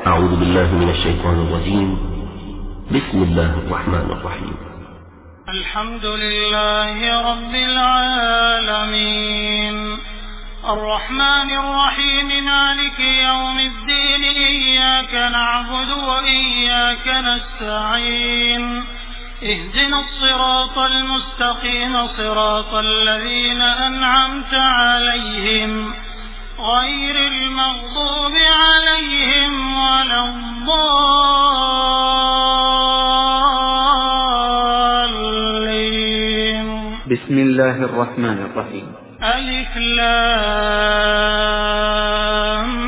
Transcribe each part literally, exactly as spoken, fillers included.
أعوذ بالله من الشيطان الرجيم. بسم الله الرحمن الرحيم. الحمد لله رب العالمين الرحمن الرحيم مالك يوم الدين إياك نعبد وإياك نستعين اهدنا الصراط المستقيم صراط الذين أنعمت عليهم غير المغضوب عليهم ولا الضالين. بسم الله الرحمن الرحيم. ألف لام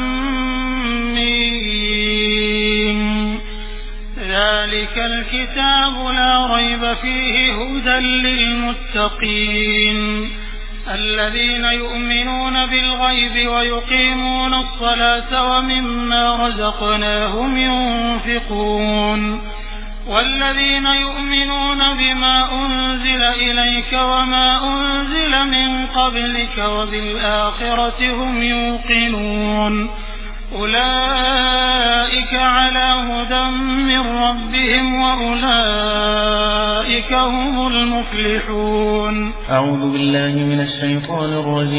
ميم ذلك الكتاب لا ريب فيه هدى للمتقين الذين يؤمنون بالغيب ويقيمون الصلاة ومما رزقناهم ينفقون والذين يؤمنون بما أنزل إليك وما أنزل من قبلك وبالآخرة هم يوقنون أولئك على هدى من ربهم وأولئك هم المفلحون. أعوذ بالله من الشيطان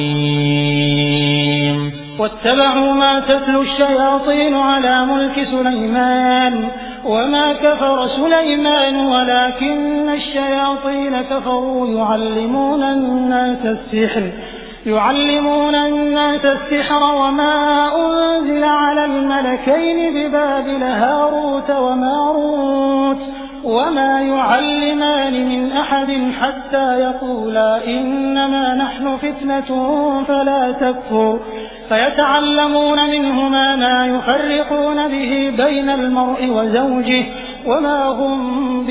الرجيم. واتبعوا ما تتلو الشياطين على ملك سليمان وما كفر سليمان ولكن الشياطين كفروا يعلمون الناس السحر يعلمون الناس السحر وما أنزل على الملكين ببابل هاروت وماروت وما يعلمان من أحد حتى يقولا إنما نحن فتنة فلا تكفر فيتعلمون منهما ما يفرقون به بين المرء وزوجه وما هم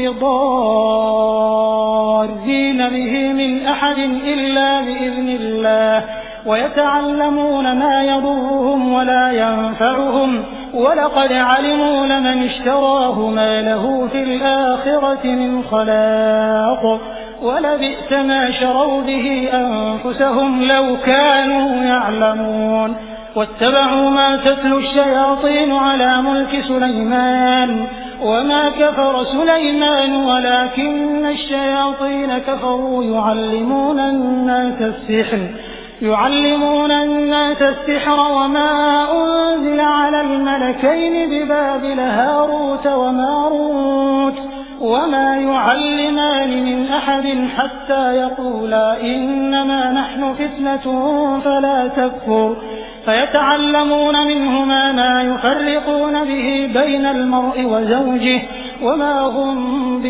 بضارين به من أحد إلا بإذن الله ويتعلمون ما يضرهم ولا ينفعهم ولقد علموا لمن اشتراه ما له في الآخرة من خلاق ولبئس ما شروا به أنفسهم لو كانوا يعلمون. واتبعوا ما تتلو الشياطين على ملك سليمان وما كفر سليمان ولكن الشياطين كفروا يعلمون الناس السحر يعلمون الناس السحر وما أنزل على الملكين ببابل هاروت وماروت وما يعلمان من أحد حتى يقولا إنما نحن فتنة فلا تكفر فيتعلمون منهما ما يفرقون به بين المرء وزوجه وما هم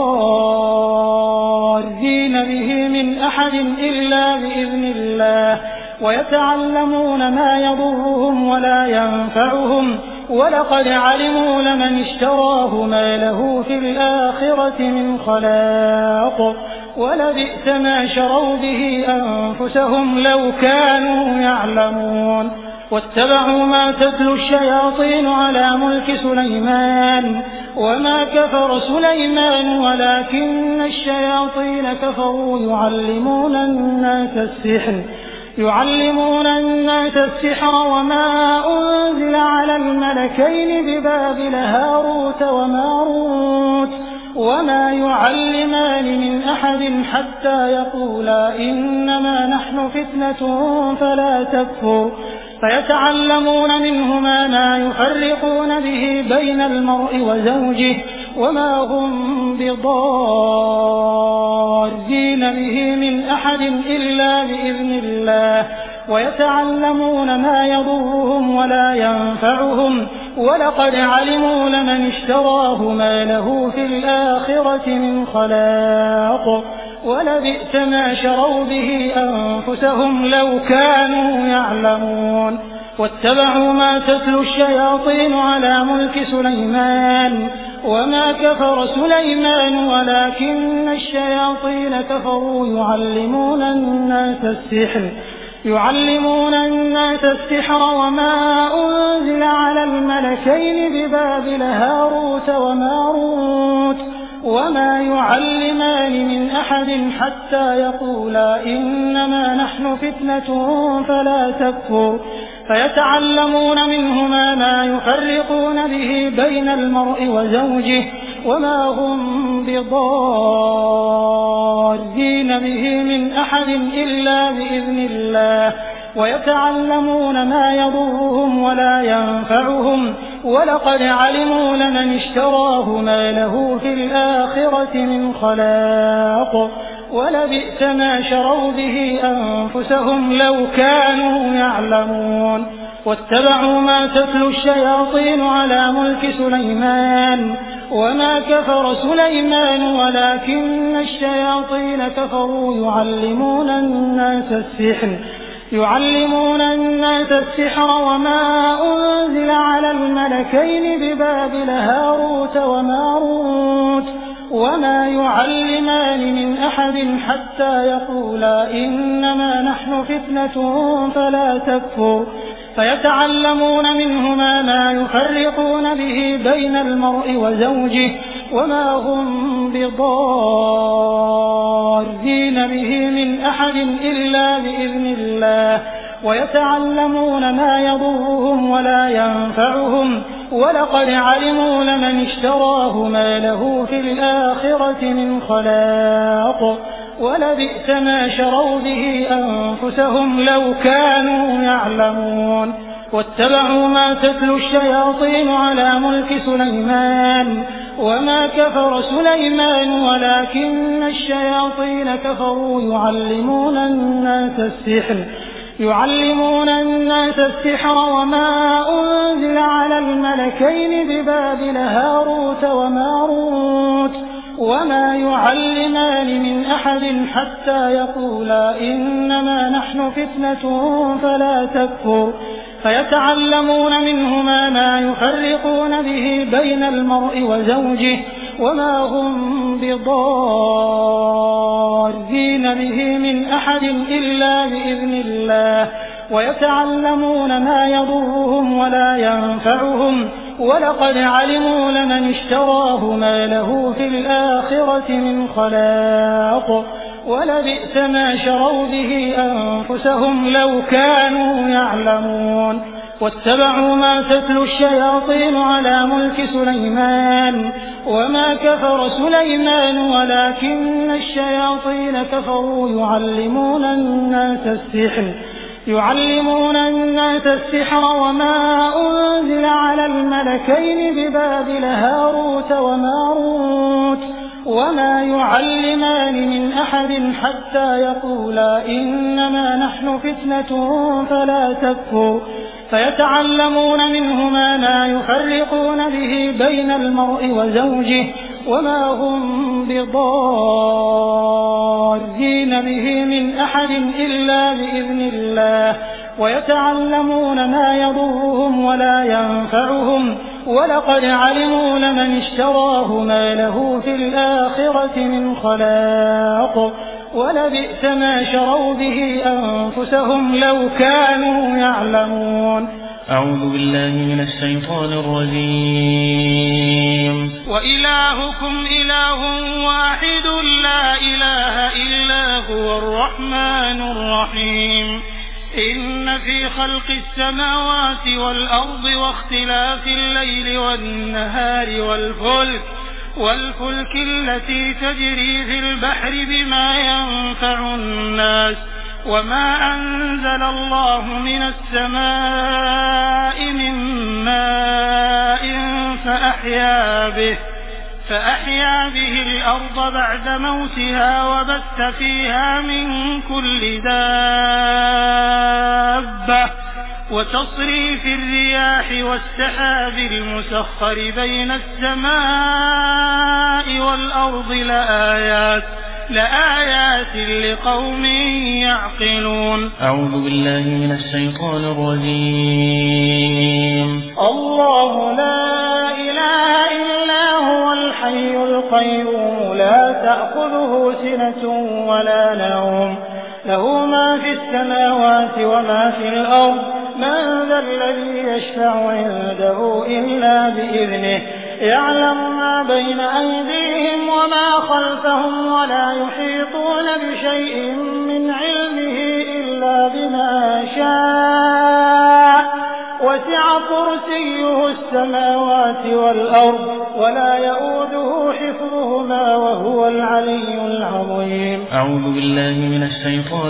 بضارين به من أحد إلا بإذن الله ويتعلمون ما يضرهم ولا ينفعهم ولقد علموا لمن اشتراه ما له في الآخرة من خلاق ولبئس ما شروا به أنفسهم لو كانوا يعلمون. واتبعوا ما تتلو الشياطين على ملك سليمان وما كفر سليمان ولكن الشياطين كفروا يعلمون الناس السحر يعلمون الناس السحر وما أنزل على الملكين ببابل هاروت وماروت وما يعلمان من أحد حتى يقولا إنما نحن فتنة فلا تكفر فيتعلمون منهما ما يفرقون به بين المرء وزوجه وما هم بضارين به من أحد إلا بإذن الله ويتعلمون ما يضرهم ولا ينفعهم ولقد علموا لمن اشتراه ما له في الآخرة من خلاق ولبئس ما شروا به أنفسهم لو كانوا يعلمون. واتبعوا ما تتلو الشياطين على ملك سليمان وما كفر سليمان ولكن الشياطين كفروا يعلمون الناس السحر يعلمون الناس السحر وما أنزل على الملكين ببابل هاروت وماروت وما يعلمان من أحد حتى يقولا إنما نحن فتنة فلا تكفر فيتعلمون منهما ما يفرقون به بين المرء وزوجه وما هم بضارين به من أحد إلا بإذن الله ويتعلمون ما يضرهم ولا ينفعهم ولقد علموا لمن اشتراه ما له في الآخرة من خلاق ولبئس ما شروا به أنفسهم لو كانوا يعلمون واتبعوا ما تتلو الشياطين على ملك سليمان وما كفر سليمان ولكن الشياطين كفروا يعلمون الناس السحر يعلمون الناس السحر وما أنزل على الملكين ببابل هاروت وماروت وما يعلمان من أحد حتى يقولا إنما نحن فتنة فلا تكفر فيتعلمون منهما ما يفرقون به بين المرء وزوجه وما هم بضارين به من أحد إلا بإذن الله ويتعلمون ما يضرهم ولا ينفعهم ولقد علموا لمن اشتراه ما له في الآخرة من خلاق ولبئس ما شروا به أنفسهم لو كانوا يعلمون واتبعوا ما تتلو الشياطين على ملك سليمان وما كفر سليمان ولكن الشياطين كفروا يعلمون الناس السحر يعلمون الناس السحر وما أنزل على الملكين ببابل هاروت وماروت وما يعلمان من أحد حتى يقولا إنما نحن فتنة فلا تكفر فيتعلمون منهما ما يفرقون به بين المرء وزوجه وما هم بضارين به من أحد إلا بإذن الله ويتعلمون ما يضرهم ولا ينفعهم ولقد علموا لمن اشتراه ما له في الآخرة من خلاق ولبئس ما شروا به أنفسهم لو كانوا يعلمون واتبعوا ما تتلو الشياطين على ملك سليمان وما كفر سليمان ولكن الشياطين كفروا يعلمون الناس السحر يعلمون الناس السحر وما أنزل على الملكين ببابل هاروت وماروت وما يعلمان من أحد حتى يقولا إنما نحن فتنة فلا تكفر فيتعلمون منهما ما يفرقون به بين المرء وزوجه وما هم بضارين به من أحد إلا بإذن الله ويتعلمون ما يضرهم ولا ينفعهم ولقد علموا لمن اشتراه ما له في الآخرة من خلاق ولبئس ما شروا به أنفسهم لو كانوا يعلمون أعوذ بالله من الشيطان الرجيم وإلهكم إله واحد لا إله إلا هو الرحمن الرحيم إن في خلق السماوات والأرض واختلاف الليل والنهار والفلك والفلك التي تجري في البحر بما ينفع الناس وما أنزل الله من السماء من ماء فأحيا به فأحيا به الأرض بعد موتها وبث فيها من كل دابة وتصريف الرياح والسحاب المسخر بين السماء والأرض لآيات لآيات لقوم يعقلون. أعوذ بالله من الشيطان الرجيم. الله لا إله إلا هو الحي القيوم لا تأخذه سنة ولا نوم له ما في السماوات وما في الأرض من ذا الذي يشفع عنده إلا بإذنه يعلم ما بين أيديهم وما خلفهم ولا يحيطون بشيء من علمه إلا بما شاء وسع كرسيه السماوات والأرض ولا يؤوده حفظهما وهو العلي العظيم. أعوذ بالله من الشيطان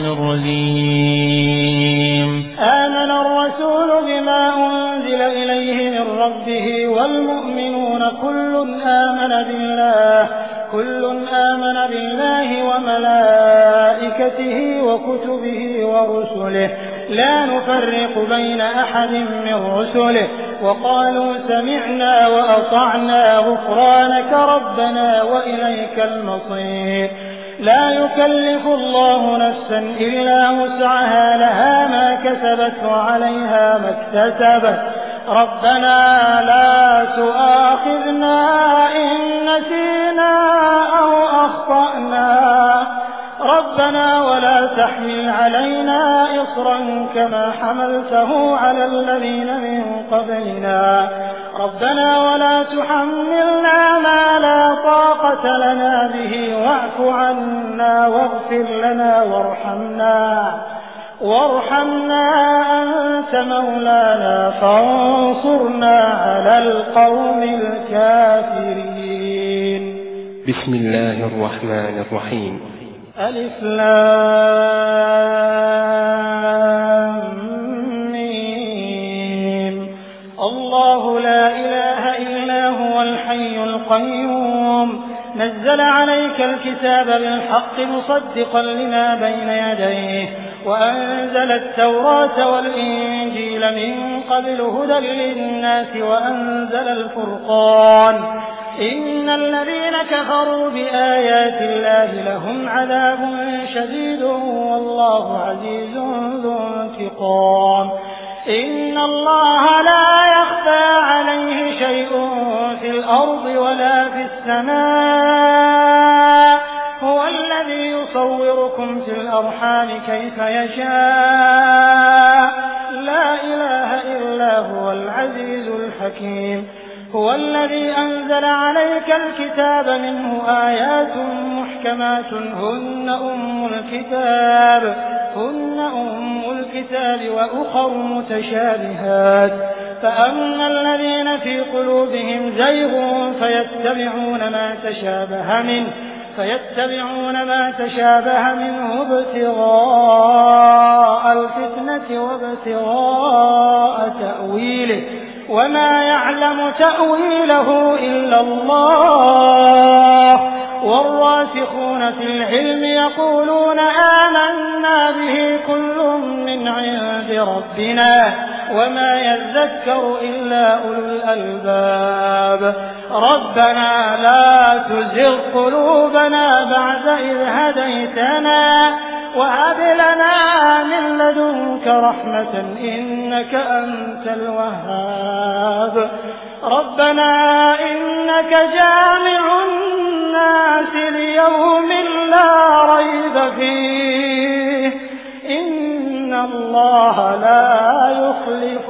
الرجيم. آمن الرسول بما أنزل إليه من ربه والمؤمنون كل آمن بالله كل آمن بالله وملائكته وكتبه ورسله لا نفرق بين أحد من رسله وقالوا سمعنا وأطعنا غفرانك ربنا وإليك المصير. لا يكلف الله نفسا إلا وسعها لها ما كسبت وعليها ما اكتسبت ربنا لا تؤاخذنا إن نسينا أو أخطأنا ربنا ولا تحمل علينا إصرا كما حملته على الذين من قبلنا ربنا ولا تحملنا ما لا طاقة لنا به واعف عنا واغفر لنا وارحمنا وارحمنا أنت مولانا فانصرنا على القوم الكافرين. بسم الله الرحمن الرحيم. ألف لام ميم. الله لا إله إلا هو الحي القيوم نزل عليك الكتاب بالحق مصدقا لما بين يديه وأنزل التوراة والإنجيل من قبل هدى للناس وأنزل الفرقان إن الذين كفروا بآيات الله لهم عذاب شديد والله عزيز ذو انتقام. إن الله لا يخفى عليه شيء في الأرض ولا في السماء هو الذي يصوركم في الأرحام كيف يشاء لا إله إلا هو العزيز الحكيم. هو الذي أنزل عليك الكتاب منه آيات محكمات هن أم الكتاب هن أم الكتاب وأخر متشابهات فأما الذين في قلوبهم زيغ فيتبعون ما تشابه منه فيتبعون ما تشابه منه ابتغاء الفتنة وابتغاء تأويله وما يعلم تأويله إلا الله والراسخون في العلم يقولون آمنا به كل من عند ربنا وما يذكر إلا أولو الألباب. ربنا لا تزغ قلوبنا بعد إذ هديتنا وهب لنا من لدنك رحمة إنك أنت الوهاب. ربنا إنك جامع الناس ليوم لا ريب فيه إن الله لا يخلف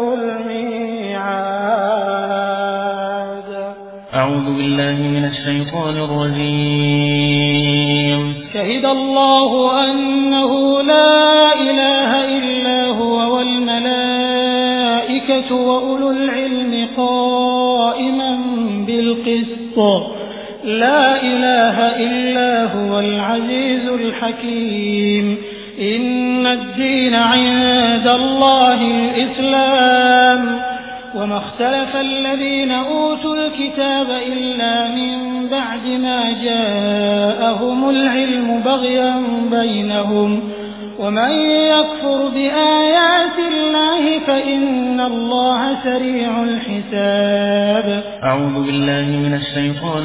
الميعاد. أعوذ بالله من الشيطان الرجيم. شهد الله أنه لا إله إلا هو والملائكة وأولو العلم قائما بالقسط لا إله إلا هو العزيز الحكيم. إن الدين عند الله الإسلام وما اختلف الذين أوتوا الكتاب إلا من بعد ما جاءهم العلم بغيا بينهم ومن يكفر بآيات الله فإن الله سريع الحساب. أعوذ بالله من الشيطان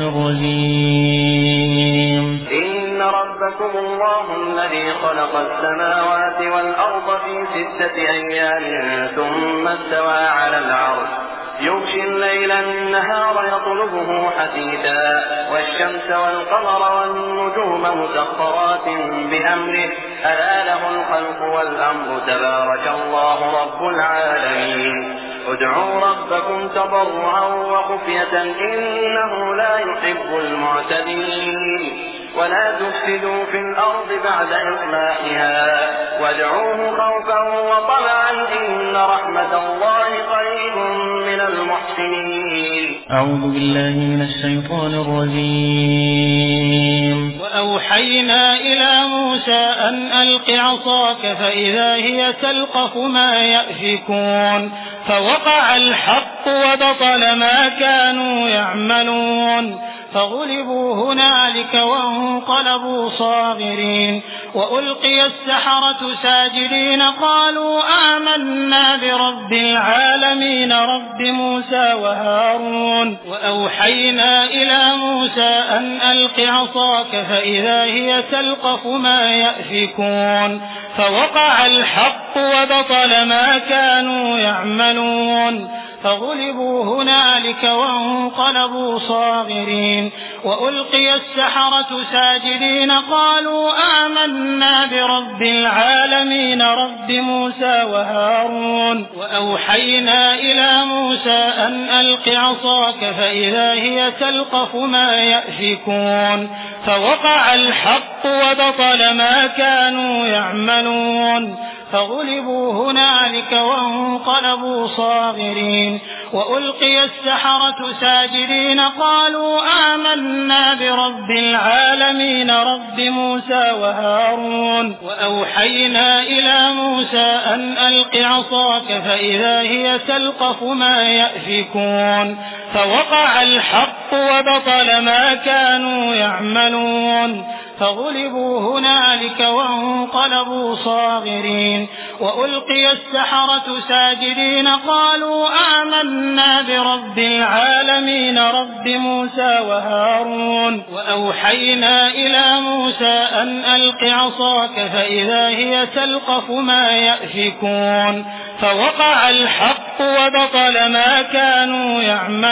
الرجيم. إن ربكم الله الذي خلق السماوات والأرض في ستة أيام ثم استوى على العرش يغشي الليل النهار يطلبه حثيثا والشمس والقمر والنجوم مسخرات بأمره ألا له الخلق والأمر تبارك الله رب العالمين. ادعوا ربكم تضرعا وخفية إنه لا يحب المعتدين ولا تفسدوا في الأرض بعد إصلاحها وادعوه خوفا وطمعا إن رحمة الله قريب من المحسنين. أعوذ بالله من الشيطان الرجيم. وأوحينا إلى موسى أن ألق عصاك فإذا هي تلقف ما يأفكون فوقع الحق وبطل ما كانوا يعملون فغلبوا هنالك وانقلبوا صاغرين وألقي السحرة ساجدين قالوا آمنا برب العالمين رب موسى وهارون وأوحينا إلى موسى أن ألق عصاك فإذا هي تلقف ما يأفكون فوقع الحق وبطل ما كانوا يعملون فغلبوا هنالك وانقلبوا صاغرين وألقي السحرة ساجدين قالوا آمنا برب العالمين رب موسى وهارون وأوحينا إلى موسى أن ألق عصاك فإذا هي تلقف ما يأفكون فوقع الحق وبطل ما كانوا يعملون فغلبوا هنالك وانقلبوا صاغرين وألقي السحرة ساجدين قالوا آمنا برب العالمين رب موسى وهارون وأوحينا إلى موسى أن ألق عصاك فإذا هي تلقف ما يأفكون فوقع الحق وبطل ما كانوا يعملون فغلبوا هنالك وانقلبوا صاغرين وألقي السحرة ساجدين قالوا آمنا برب العالمين رب موسى وهارون وأوحينا إلى موسى أن ألق عصاك فإذا هي تلقف ما يأفكون فوقع الحق وبطل ما كانوا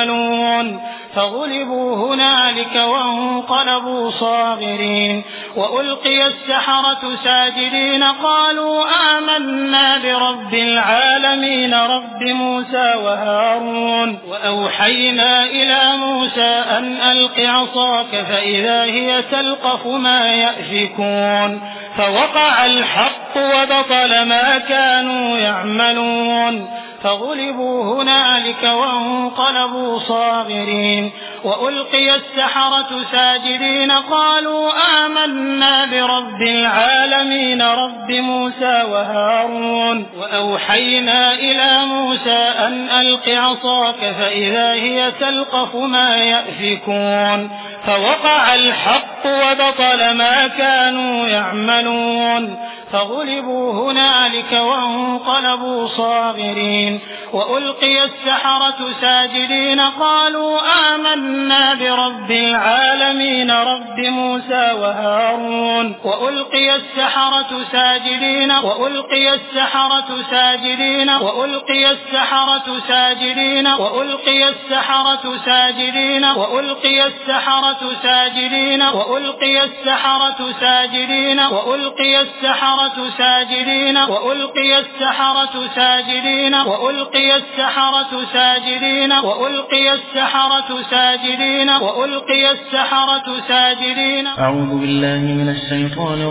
يعملون فغلبوا هنالك وانقلبوا صاغرين وألقي السحرة ساجدين قالوا آمنا برب العالمين رب موسى وهارون وأوحينا إلى موسى أن ألق عصاك فإذا هي تلقف ما يأفكون فوقع الحق وبطل ما كانوا يعملون فغلبوا هنالك وانقلبوا صاغرين وألقي السحرة ساجدين قالوا آمنا برب العالمين رب موسى وهارون وأوحينا إلى موسى أن ألق عصاك فإذا هي تلقف ما يأفكون فوقع الحق وبطل ما كانوا يعملون فغلبوا هنالك وانقلبوا صاغرين وألقي السحرة ساجدين قالوا آمنا برب العالمين رب موسى وهارون وألقي السحرة ساجدين وألقي السحرة ساجدين وألقي السحرة ساجدين وألقي السحرة ساجدين وألقي السحرة ساجدين وألقي السحرة ساجدين وألقي السحرة ساجدين وألقي السحرة ساجدين وألقي السحرة ساجدين وألقي السحرة ساجدين وألقي السحرة ساجدين. أعوذ بالله من الشيطان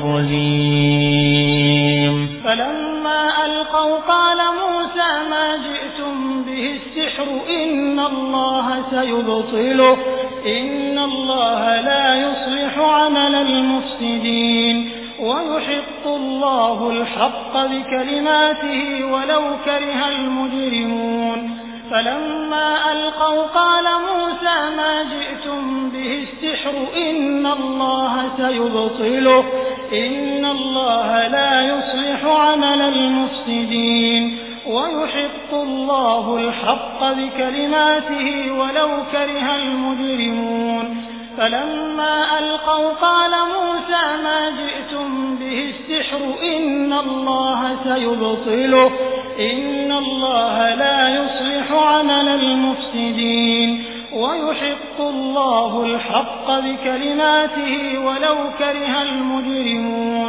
الرجيم. فلما ألقوا قال موسى ما جئتم به السحر إن الله سيبطله إن الله لا يصلح عمل المفسدين ويحق الله الحق بكلماته ولو كره المجرمون. فلما ألقوا قال موسى ما جئتم به السحر إن الله سيبطله إن الله لا يصلح عمل المفسدين ويحق الله الحق بكلماته ولو كره المجرمون. فلما ألقوا قال موسى ما جئتم به السحر إن الله سيبطله إن الله لا يصلح عمل المفسدين ويحق الله الحق بكلماته ولو كره المجرمون.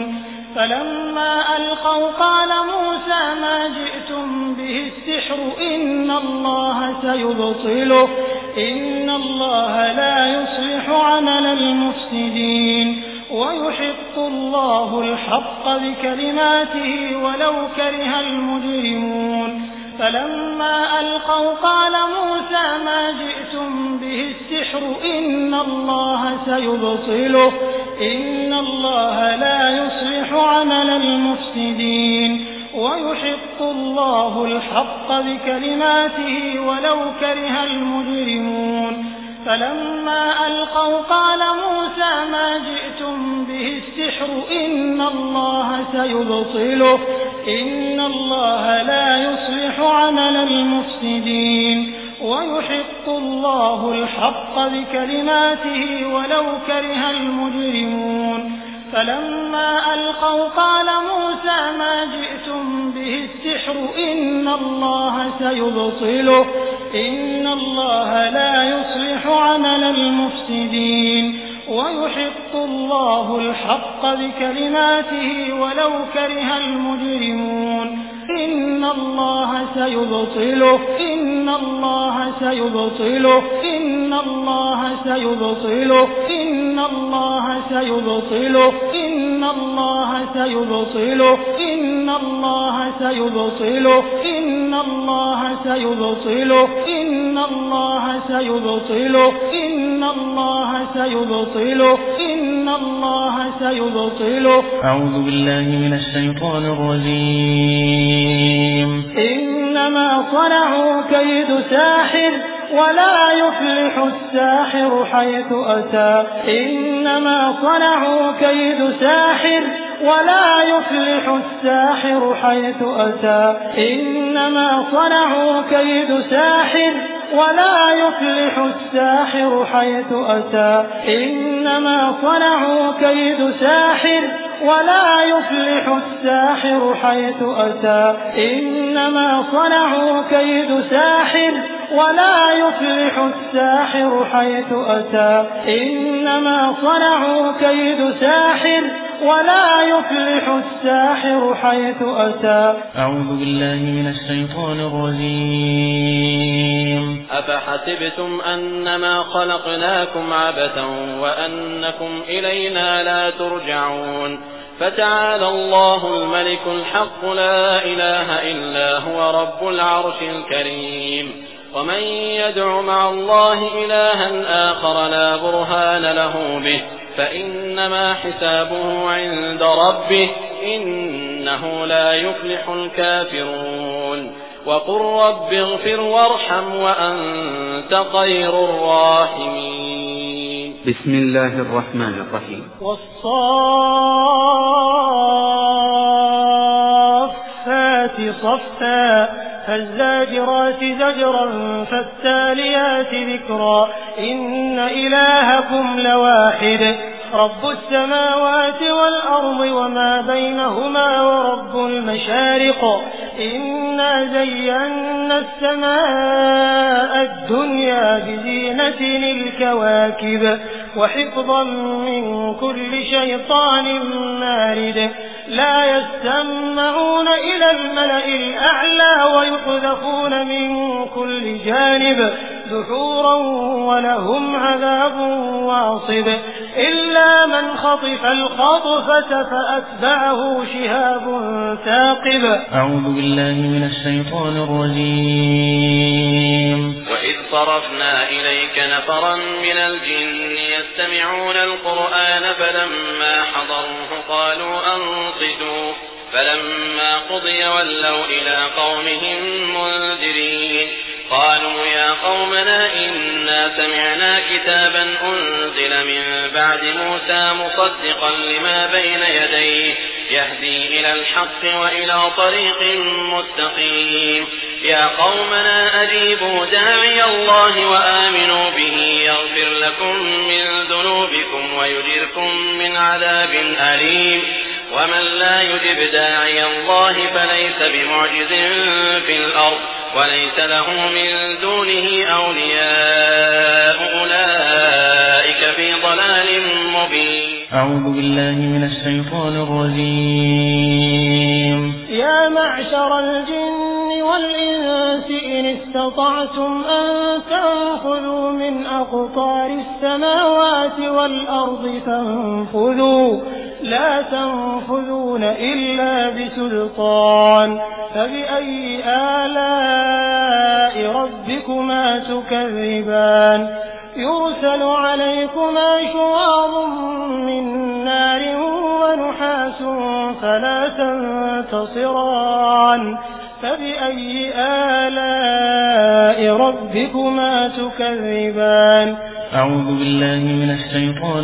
فلما ألقوا قال موسى ما جئتم به السحر إن الله سيبطله إن الله لا يصلح عمل المفسدين ويحق الله الحق بكلماته ولو كره المجرمون فلما ألقوا قال موسى ما جئتم به السحر إن الله سيبطله إن الله لا يصلح عمل المفسدين ويحق الله الحق بكلماته ولو كره المجرمون فلما ألقوا قال موسى ما جئتم به السحر إن الله سيبطله إن الله لا يصلح عمل المفسدين ويحق الله الحق بكلماته ولو كره المجرمون فلما ألقوا قال موسى ما جئتم به السحر إن الله سيبطله إن الله لا يصلح عمل المفسدين ويحق الله الحق بكلماته ولو كره المجرمون إن الله سيبطله إن الله سيبطله إن الله سيبطله إن الله سيبطله إن الله سيبطله إن الله سيبطله إن الله سيبطله إن الله سيبطله إن الله سيبطله إن الله سيبطله. أعوذ بالله من الشيطان الرجيم. إنما صنعوا كيد ساحر ولا يفلح الساحر حيث أتى إنما صنعوا كيد ساحر ولا يفلح الساحر حيث أتى إنما صنعوا كيد ساحر ولا يفلح الساحر حيث أتى إنما صنعوا كيد ساحر ولا يفلح الساحر حيث أتى إنما صنعوا كيد ساحر ولا يفلح الساحر حيث أتى إنما صنعوا كيد ساحر ولا يفلح الساحر حيث أتى. أعوذ بالله من الشيطان الرجيم. أفحسبتم أنما خلقناكم عبثا وأنكم إلينا لا ترجعون فتعالى الله الملك الحق لا إله إلا هو رب العرش الكريم ومن يدع مع الله إلها آخر لا برهان له به فإنما حسابه عند ربه إنه لا يفلح الكافرون وقل رب اغفر وارحم وأنت خير الراحمين. بسم الله الرحمن الرحيم. والصافات صفا فالزاجرات زجرا فالتاليات ذكرا إن إلهكم لواحد رب السماوات والأرض وما بينهما ورب المشارق إنا زينا السماء الدنيا بزينة الكواكب وحفظا من كل شيطان مارد لا يستمعون إلى الملأ الأعلى ويقذفون من كل جانب دحورا ولهم عذاب واصب إلا من خطف الخطفة فأتبعه شهاب ثاقب. أعوذ بالله من الشيطان الرجيم. وإذ صرفنا إليك نفرا من الجن يستمعون القرآن فلما حضروه قالوا أنصتوا فلما قضي ولوا إلى قومهم منذرين قالوا يا قومنا إنا سمعنا كتابا أنزل من بعد موسى مصدقا لما بين يديه يهدي إلى الحق وإلى طريق مستقيم يا قومنا أجيبوا داعي الله وآمنوا به يغفر لكم من ذنوبكم ويجركم من عذاب أليم ومن لا يجب داعي الله فليس بمعجز في الأرض وليس له من دونه أولياء أولئك في ضلال مبين. أعوذ بالله من الشيطان الرجيم. يا معشر الجن والإنس إن استطعتم أن تنفذوا من أقطار السماوات والأرض فانفذوا لا تنفذون إلا بسلطان فبأي آلاء ربكما تكذبان يرسل عليكما شواظ من نار ونحاس فلا تنتصران فبأي آلاء ربكما تكذبان أعوذ بالله من الشيطان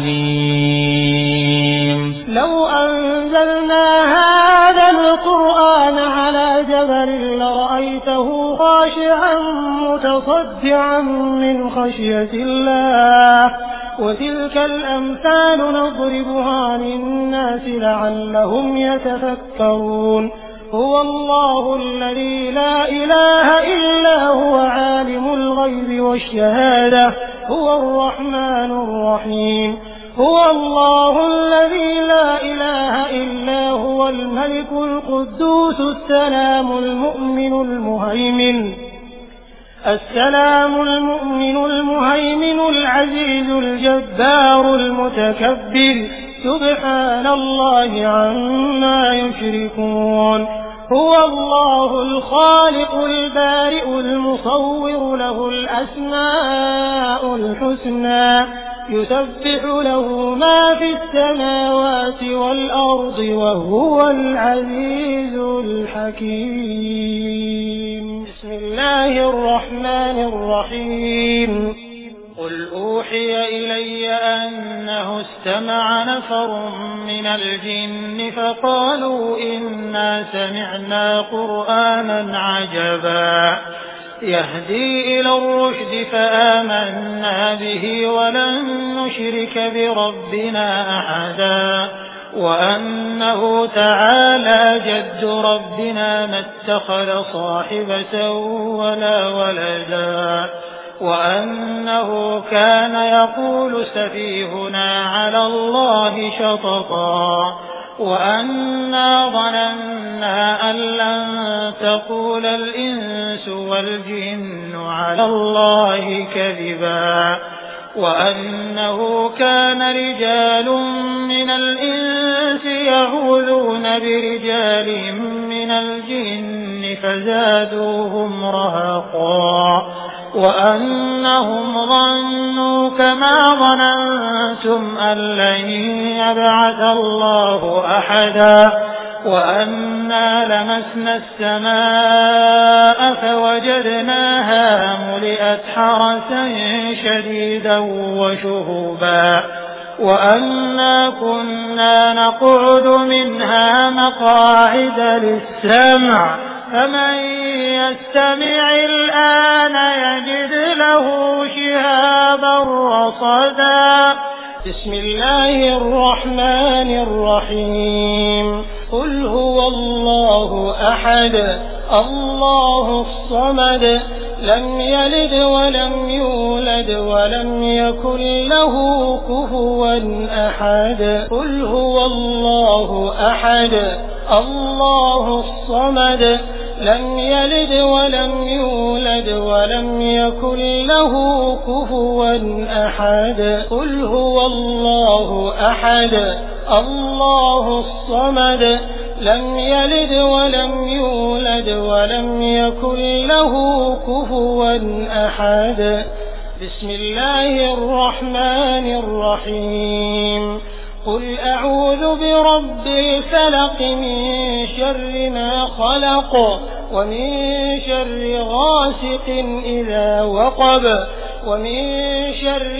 الرجيم. لو أنزلنا هذا القرآن على جبل لرأيته خاشعا متصدعا من خشية الله وتلك الأمثال نضربها للناس لعلهم يتفكرون. هو الله الذي لا إله إلا هو عالم الغيب والشهادة هو الرحمن الرحيم. هو الله الذي لا إله إلا هو الملك القدوس السلام المؤمن المهيمن السلام المؤمن المهيمن العزيز الجبار المتكبر سبحان الله عما يشركون. هو الله الخالق البارئ المصور له الأسماء الحسنى يسبح له ما في السماوات والأرض وهو العزيز الحكيم. بسم الله الرحمن الرحيم. قل أوحي إلي أنه استمع نفر من الجن فقالوا إنا سمعنا قرآنا عجبا يهدي إلى الرشد فآمنا به ولن نشرك بربنا أحدا وأنه تعالى جد ربنا ما اتخذ صاحبة ولا ولدا وأنه كان يقول سفيهنا على الله شططا وأنا ظننا أن لن تقول الإنس والجن على الله كذبا وأنه كان رجال من الإنس يعوذون برجال من الجن فزادوهم رهقا وأنهم ظنوا كما ظننتم أن لن يبعث الله أحدا وأنا لمسنا السماء فوجدناها ملئت حرسا شديدا وشهبا وأنا كنا نقعد منها مقاعد للسمع فمن يستمع الآن يجد له شهابا رصدا. بسم الله الرحمن الرحيم. قل هو الله أحد الله الصمد لم يلد ولم يولد ولم يكن له كفوا أحد. قل هو الله أحد الله الصمد لم يلد ولم يولد ولم يكن له كفوا أحد. قل هو الله أحد الله الصمد لم يلد ولم يولد ولم يكن له كفوا أحد. بسم الله الرحمن الرحيم. قل أعوذ برب الفلق من شر ما خلق ومن شر غاسق إذا وقب ومن شر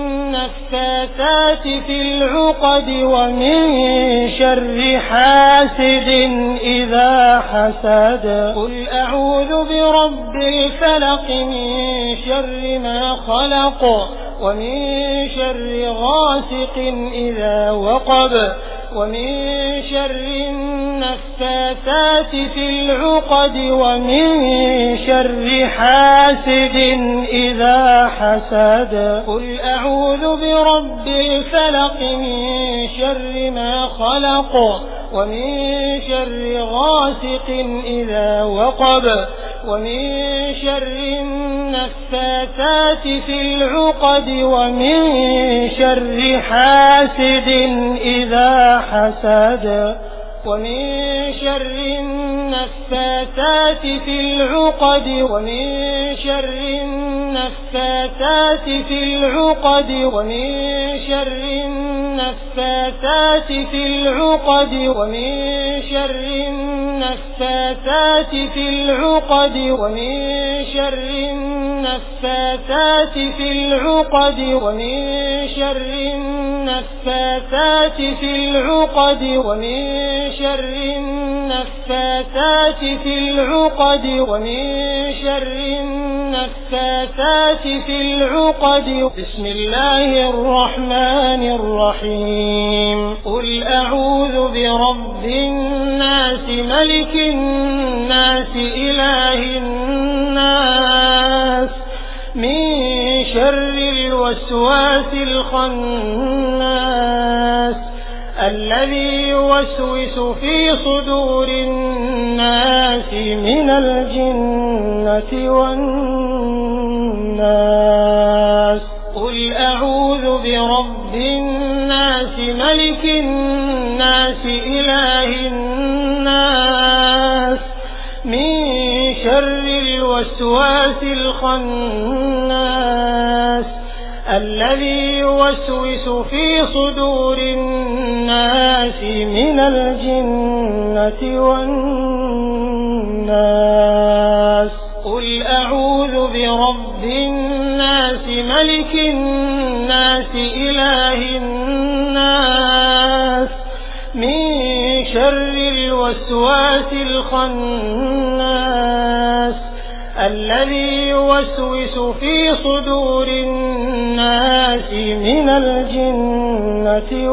النفاثات في العقد ومن شر حاسد إذا حسد. قل أعوذ برب الفلق من شر ما خلق ومن شر غاسق إذا وقب ومن شر النفاثات في العقد ومن شر حاسد إذا حسد قل أعوذ برب الفلق من شر ما خلق ومن شر غاسق إذا وقب ومن شر النفاثات في العقد ومن شر حاسد إذا حسد ومن شر النفاثات في العقد ومن شر النفاثات في العقد ومن شر النفاثات في العقد ومن شر النفاثات في العقد ومن شر النفاثات في العقد ومن شر النفاثات في العقد ومن شر النفاثات في العقد ومن شر النفاثات في العقد بسم الله الرحمن الرحيم قل أعوذ برب الناس ملك الناس إله الناس من شر الوسواس الخناس الذي يوسوس في صدور الناس من الجنة والناس قل أعوذ برب الناس ملك الناس إله الناس من شر الوسواس الخناس الذي يوسوس في صدور الناس من الجنة والناس قل أعوذ برب الناس ملك الناس إله الناس من شر الوسواس الخناس الذي يوسوس في صدور الناس من الجنة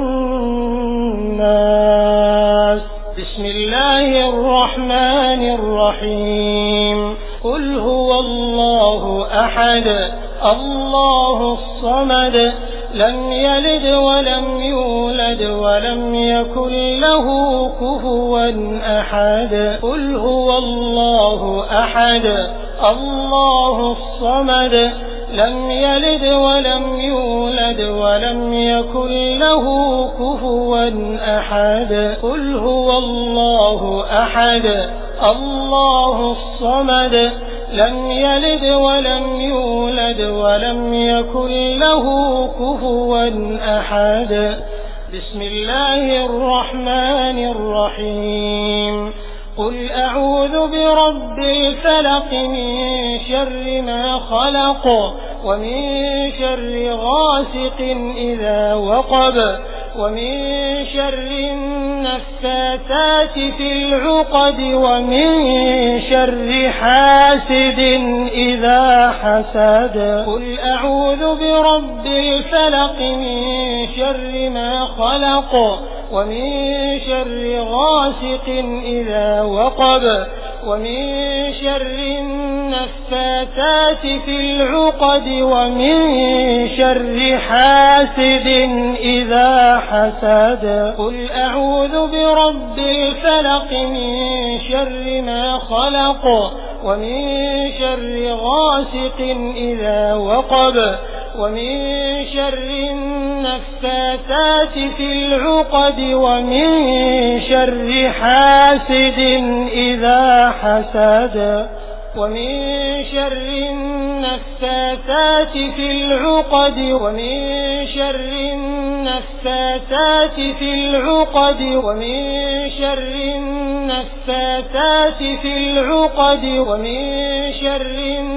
والناس بسم الله الرحمن الرحيم قل هو الله أحد الله الصمد لم يلد ولم يولد ولم يكن له كفوا أحد قل هو الله أحد الله الصمد لم يلد ولم يولد ولم يكن له كفوا أحد قل هو الله أحد الله الصمد لم يلد ولم يولد ولم يكن له كفوا أحد بسم الله الرحمن الرحيم قل أعوذ برب الفلق من شر ما خلق ومن شر غاسق إذا وقب ومن شر النفاثات في العقد ومن شر حاسد إذا حسد قل أعوذ برب الفلق من شر ما خلق ومن شر غاسق إذا وقب ومن شر النفاثات في العقد ومن شر حاسد إذا حسد قل أعوذ برب الفلق من شر ما خلق ومن شر غاسق إذا وقب ومن شر النفاثات في العقد ومن شر حاسد إذا حسد ومن شر النفاثات في العقد ومن شر النفاثات في العقد ومن شر النفاثات في العقد ومن شر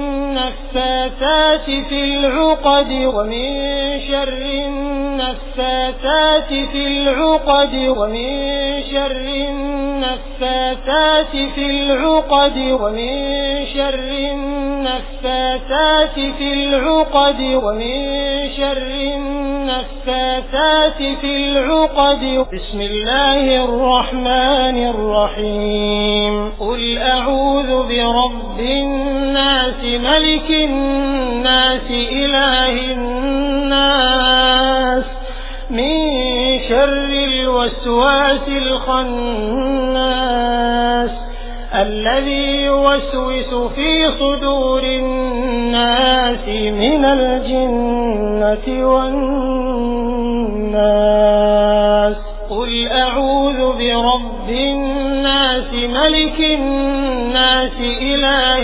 النفاثات في العقد ومن شر النفاثات في العقد ومن شر النفاثات في العقد ومن شر النفاثات في العقد ومن شر النفاثات في العقد بسم الله الرحمن الرحيم قل أعوذ برب الناس ملك الناس إله الناس من شر الوسواس الخناس الذي يوسوس في صدور الناس من الجنة والناس قل أعوذ برب الناس ملك الناس إله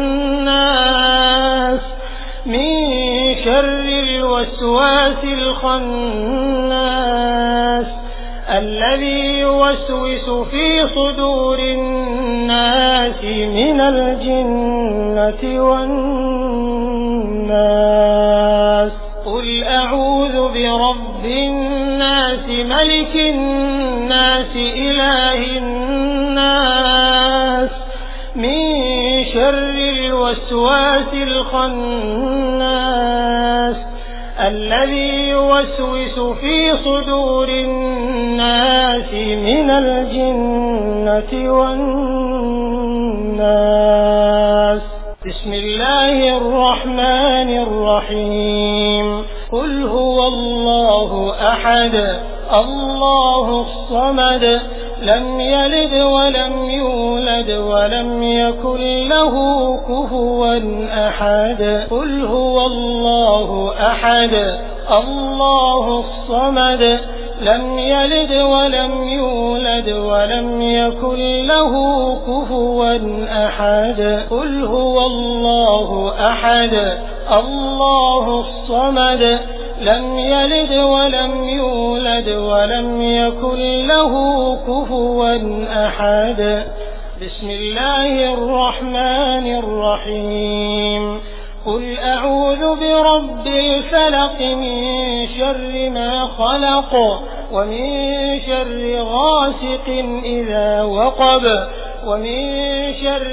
الناس من شر الوسواس الخناس الذي يوسوس في صدور الناس من الجنة والناس قل أعوذ برب الناس ملك الناس إله الناس من شر الوسواس الخناس الذي يوسوس في صدور الناس من الجنة والناس بسم الله الرحمن الرحيم قل هو الله أحد الله الصمد لم يلد ولم يولد ولم يكن له كفوا أحد قل هو الله أحد الله الصمد لم يلد ولم يولد ولم يكن له كفوا أحد قل هو الله أحد الله الصمد لم يلد ولم يولد ولم يكن له كفوا أحد بسم الله الرحمن الرحيم قل أعوذ برب الفلق من شر ما خلق ومن شر غاسق إذا وقب ومن شر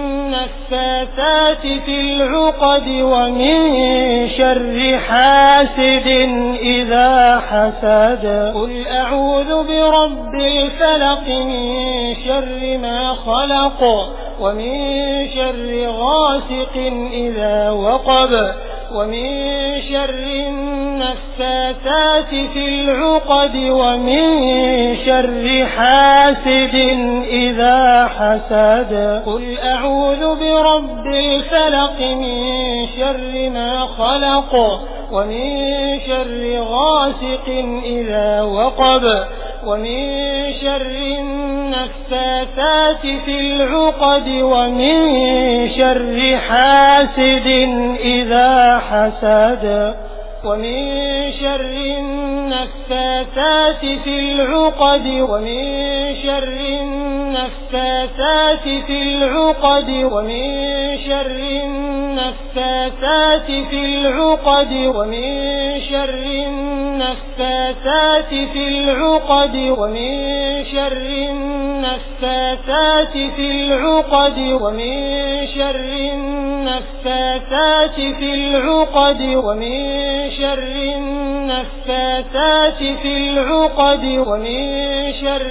النفاثات في العقد ومن شر حاسد إذا حسد قل أعوذ برب الفلق من شر ما خلق ومن شر غاسق إذا وقب ومن شر النفاثات في العقد ومن شر حاسد إذا حسد قل أعوذ برب الفلق من شر ما خلق ومن شر غاسق إذا وقب ومن شر النفاثات في العقد ومن شر حاسد إذا حسد ومن شر النفاثات في العقد ومن شر النفاثات في العقد ومن شر النفاثات في العقد ومن شر النفاثات في العقد ومن شر النفاثات في العقد ومن شر النفاثات في العقد ومن شر النفاثات في العقد ومن شر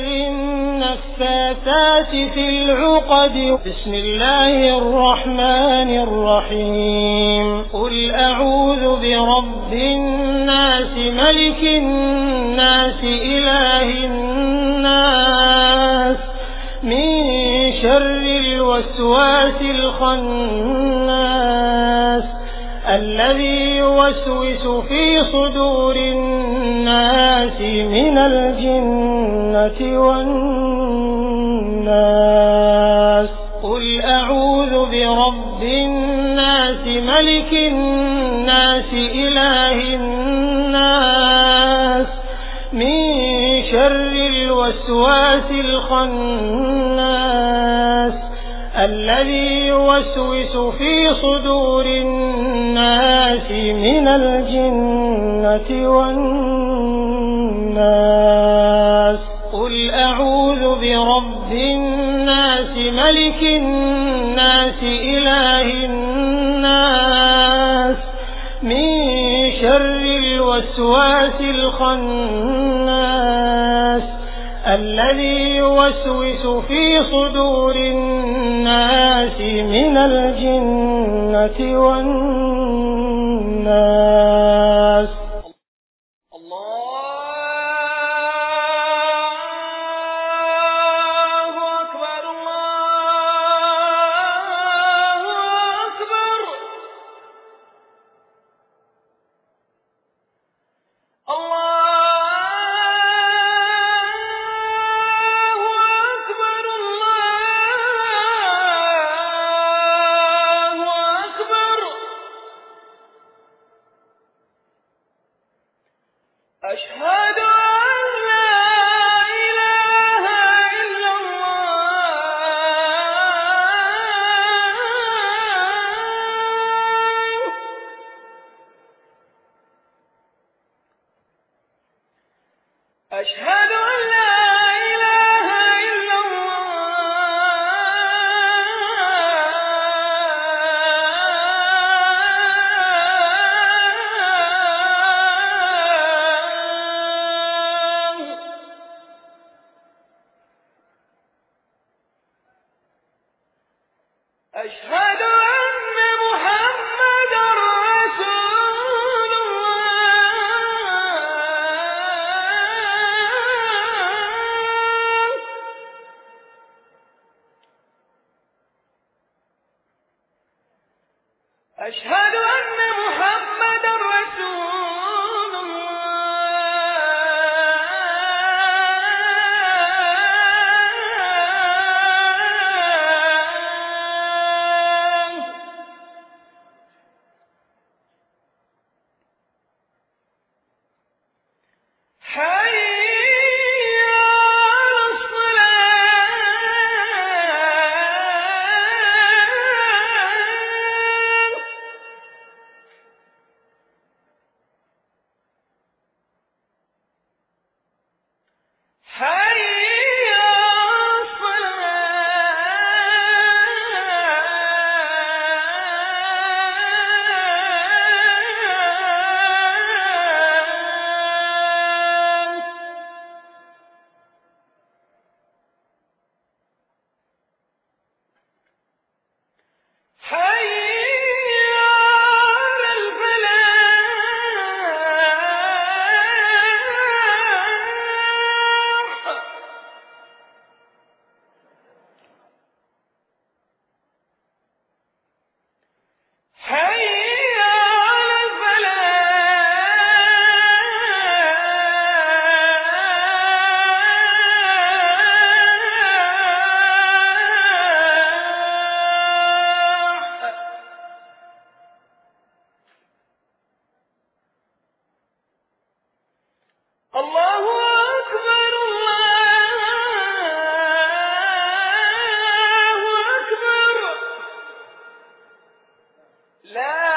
النفاثات في العقد بسم الله الرحمن الرحيم قل أعوذ برب الناس ملك الناس إله الناس من شر الوسواس الخناس الذي يوسوس في صدور الناس من الجنة والناس قل أعوذ برب الناس ملك الناس إله الناس من شر الوسواس الخناس الذي يوسوس في صدور الناس من الجنة والناس قل أعوذ برب الناس ملك الناس إله الناس من شر الوسواس الخناس الذي يوسوس في صدور الناس من الجنة والناس. أشهد أن لا إله إلا الله. أشهد أن لا إله إلا أشهد أن محمدًا رسول الله. أشهد أن محمدًا رسول حي على الصلاة. حي على حي على الفلاح. حي على الفلاح. الله أكبر الله أكبر. لا